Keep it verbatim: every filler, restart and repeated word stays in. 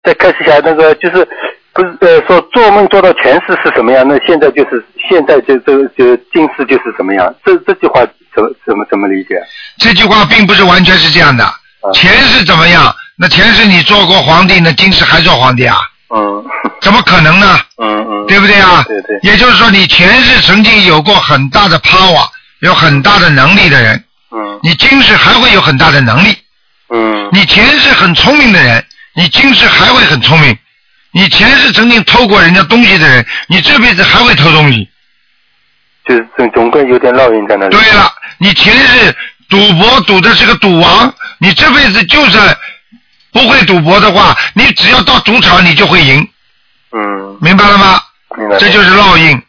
再开始下那个就是不是呃说做梦做到前世是什么样，那现在就是现在就这个就今世就是什么样，这这句话怎么怎么怎么理解？ 这句话并不是完全是这样的， 嗯、 前世怎么样？那前世你做过皇帝，那今世还做皇帝啊？ 嗯。 怎么可能呢？ 嗯嗯。 对不对啊？ 对对。 也就是说，你前世曾经有过很大的 power， 有很大的能力的人。 嗯。 你今世还会有很大的能力。 嗯。 你前世很聪明的人，你今世还会很聪明。你前世曾经偷过人家东西的人，你这辈子还会偷东西。 就是总总归有点烙印在那里。 对了，你前世赌博赌的是个赌王，你这辈子就算不会赌博的话，你只要到赌场你就会赢。 嗯。 明白了吗？ 明白。 这就是烙印。